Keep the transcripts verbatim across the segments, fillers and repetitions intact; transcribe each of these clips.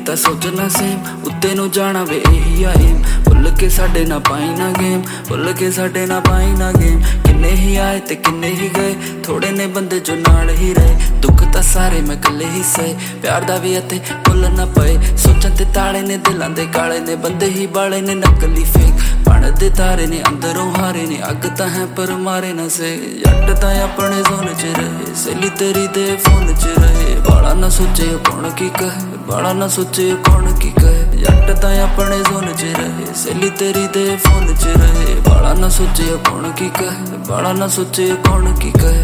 ਤਾਂ ਸੋਚਣਾ ਸੇਮ ਉੱਤੇ ਨੂੰ ਜਾਣਾ ਵੇ ਇਹੀ ਆ ਏਮ ਭੁੱਲ ਕੇ ਸਾਡੇ ਨਾ ਪਾਈ ਨਾ ਗੇਮ ਭੁੱਲ ਕੇ ਸਾਡੇ ਨਾ ਪਾਈ ਨਾ ਗੇਮ ਕਿੰਨੇ ਹੀ ਆਏ ਤੇ ਕਿੰਨੇ ਹੀ ਗਏ ਥੋੜੇ ਨੇ ਬੰਦੇ ਜੋ ਨਾਲ ਹੀ ਰਹੇ ਦੁੱਖ ਤਾਂ ਸਾਰੇ ਮੈਂ ਇਕੱਲੇ ਹੀ ਸਹੇ ਪਿਆਰ ਦਾ ਵੀ ਅਤੇ ਭੁੱਲ ਨਾ ਪਏ ਸੋਚਾਂ ਤੇ ਤਾਲੇ ਨੇ ਦਿਲਾਂ ਦੇ ਕਾਲੇ ਨੇ ਬੰਦੇ ਹੀ ਬਾਲੇ ਨੇ ਨਕਲੀ ਫੇਕ ਬਣਦੇ ਤਾਰੇ ਨੇ ਅੰਦਰੋਂ ਹਾਰੇ ਨੇ ਅੱਗ ਤਾਂ ਹੈ ਪਰ ਮਾਰੇ ਨਾ ਸੇ ਜੱਟ ਤਾਂ ਆਪਣੇ ਜ਼ੋਨ 'ਚ ਰਹੇ ਸਹੇਲੀ ਤੇਰੀ ਦੇ ਫੋਨ 'ਚ ਰਹੇ ਬਾਲਾ ਨਾ ਸੋਚੇ ਕੌਣ ਕੀ ਕਹੇ ਬਾਲਾ ਨਾ ਸੋਚੇ ਕੌਣ ਕੀ ਕਹੇ ਜੱਟ ਤਾਂ ਆਪਣੇ ਜ਼ੋਨ 'ਚ ਰਹੇ ਸਹੇਲੀ ਤੇਰੀ ਦੇ ਫੋਨ 'ਚ ਰਹੇ ਬਾਲਾ ਨਾ ਸੋਚੇ ਕੌਣ ਕੀ ਕਹੇ ਬਾਲਾ ਨਾ ਸੋਚੇ ਕੌਣ ਕੀ ਕਹੇ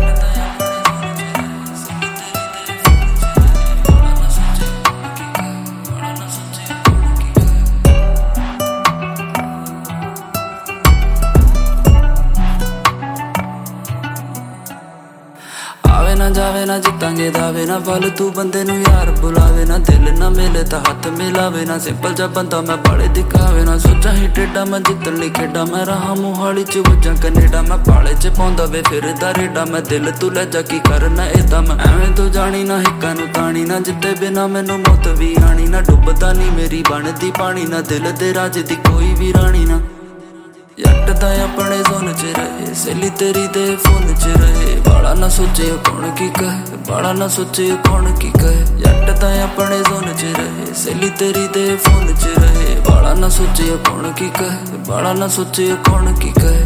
ਆਵੇ ਨਾ ਜਾਵੇ ਨਾ ਜਿੱਤਾਂਗੇ ਦਾਵੇ ਨਾ ਫਾਲਤੂ ਬੰਦੇ ਨੂੰ ਯਾਰ ਬੁਲਾਵੇ ਨਾ ਦਿਲ ਨਾ ਮਿਲੇ ਤਾਂ ਹੱਥ ਮਿਲਾਵੇ ਨਾ ਸਿੰਪਲ ਜਿਹਾ ਬੰਦਾ ਮੈਂ ਬਾਲੇ ਦਿਖਾਵੇ ਨਾ ਸੋਚਾਂ ਹੀ ਟੇਡਾ ਮੈਂ ਜਿੱਤਣ ਲਈ ਖੇਡਾਂ ਮੈਂ ਰਹਾ ਮੋਹਾਲੀ ਚ ਵੱਜਾਂ ਕੈਨੇਡਾ ਮੈਂ ਪਾਲੇ ਚ ਪਾਉਂਦਾ ਵੇ ਫਿਰਦਾ ਰੇਡਾ ਮੈਂ ਦਿਲ ਤੂੰ ਲੈ ਜਾ ਕੀ ਕਰਨਾ ਏਦਾਂ ਮੈਂ ਐਵੇਂ ਤੂੰ ਜਾਣੀ ਨਾ ਹਿੱਕਾਂ ਨੂੰ ਤਾਣੀ ਨਾ ਜਿੱਤੇ ਬਿਨਾ ਮੈਨੂੰ ਮੌਤ ਵੀ ਆਣੀ ਨਾ ਡੁੱਬਦਾ ਨਹੀਂ ਮੇਰੀ ਬਣਦੀ ਪਾਣੀ ਨਾ ਦਿਲ ਦੇ ਰਾਜ ਦੀ ਕੋਈ ਵੀ ਰਾਣੀ ਨਾ ਜੱਟ ਤਾਂ ਆਪਣੇ ਜ਼ੋਨ 'ਚ ਰਹੇ ਸਹੇਲੀ ਤੇਰੀ ਦੇ ਫੋਨ 'ਚ ਰਹੇ ਬਾਲਾ ਨਾ ਸੋਚੇ ਕੌਣ ਕੀ ਕਹੇ ਬਾਲਾ ਨਾ ਸੋਚੇ ਕੌਣ ਕੀ ਕਹੇ ਜੱਟ ਤਾਂ ਆਪਣੇ ਜ਼ੋਨ 'ਚ ਰਹੇ ਸਹੇਲੀ ਤੇਰੀ ਦੇ ਫੋਨ 'ਚ ਰਹੇ ਬਾਲਾ ਨਾ ਸੋਚੇ ਕੌਣ ਕੀ ਕਹੇ ਬਾਲਾ ਨਾ ਸੋਚੇ ਕੌਣ ਕੀ ਕਹੇ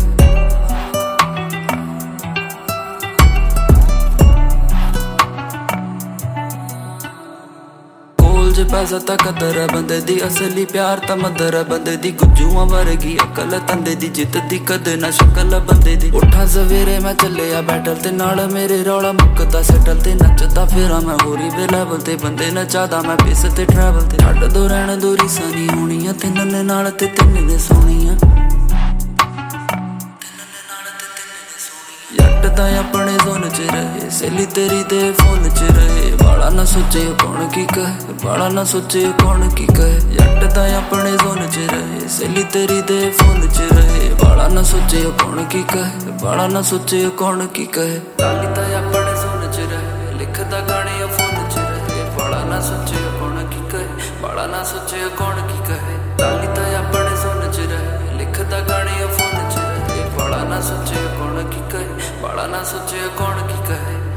ਜੇ ਪੈਸਾ ਤਾਂ ਕਦਰ ਹੈ ਬੰਦੇ ਦੀ ਅਸਲੀ ਪਿਆਰ ਤਾਂ ਮਦਰ ਹੈ ਬੰਦੇ ਦੀ ਗੁੱਜੂਆਂ ਵਰਗੀ ਅਕਲ ਤੰਦੇ ਦੀ ਜਿੱਤ ਦੀ ਕਦੇ ਨਾ ਸ਼ਕਲ ਬੰਦੇ ਦੀ ਉੱਠਾਂ ਸਵੇਰੇ ਮੈਂ ਚੱਲਿਆ ਬੈਟਲ ਤੇ ਨਾਲ ਮੇਰੇ ਰੌਲਾ ਮੁੱਕਦਾ ਸੈਟਲ ਤੇ ਨੱਚਦਾ ਫੇਰਾਂ ਮੈਂ ਹੋਰੀ ਵੇ ਲੈਵਲ ਤੇ ਬੰਦੇ ਨਚਾਦਾ ਮੈਂ ਪੇਸ ਤੇ ਟਰੈਵਲ ਤੇ ਛੱਡ ਦੋ ਰਹਿਣ ਦੂਰੀ ਸਾਨੀ ਹੋਣੀਆਂ ਤਿੰਨ ਨੇ ਨਾਲ ਤੇ ਤਿੰਨ ਨੇ ਸੋਹਣੀਆਂ ਜੱਟ ਤਾਂ ਆਪਣੇ ਜ਼ੋਨ 'ਚ ਰਹੇ ਸਹੇਲੀ ਤੇਰੀ ਦੇ ਫੋਨ 'ਚ ਰਹੇ ਬਾਲਾ ਨਾ ਸੋਚੇ ਕੌਣ ਕੀ ਕਹੇ ਬਾਲਾ ਨਾ ਸੋਚੇ ਕੌਣ ਕੀ ਕਹੇ ਜੱਟ ਤਾਂ ਆਪਣੇ ਜ਼ੋਨ 'ਚ ਰਹੇ ਸਹੇਲੀ ਤੇਰੀ ਦੇ ਫੋਨ 'ਚ ਰਹੇ ਬਾਲਾ ਨਾ ਸੋਚੇ ਕੌਣ ਕੀ ਕਹੇ ਬਾਲਾ ਨਾ ਸੋਚੇ ਕੌਣ ਕੀ ਕਹੇ ਲਾਲੀ ਤਾਂ ਆਪਣੇ ਜ਼ੋਨ 'ਚ ਰਹੇ ਲਿਖਦਾ ਗਾਣੇ ਫੋਨ 'ਚ ਰਹੇ ਬਾਲਾ ਨਾ ਸੋਚੇ ਕੌਣ ਕੀ ਕਹੇ ਬਾਲਾ ਨਾ ਸੋਚੇ ਕੌਣ ਕੀ ਕਹੇ ਲਾਲੀ ਤਾਂ ਆਪਣੇ ਜ਼ੋਨ 'ਚ ਰਹੇ ਲਿਖਦਾ ਗਾਣੇ ਫੋਨ 'ਚ ਰਹੇ ਬਾਲਾ ਨਾ ਸੋਚੇ ਕੌਣ ਕੀ ਕਹੇ ਬਾਲਾ ਨਾ ਸੋਚੇ ਕੌਣ ਕੀ ਕਹੇ।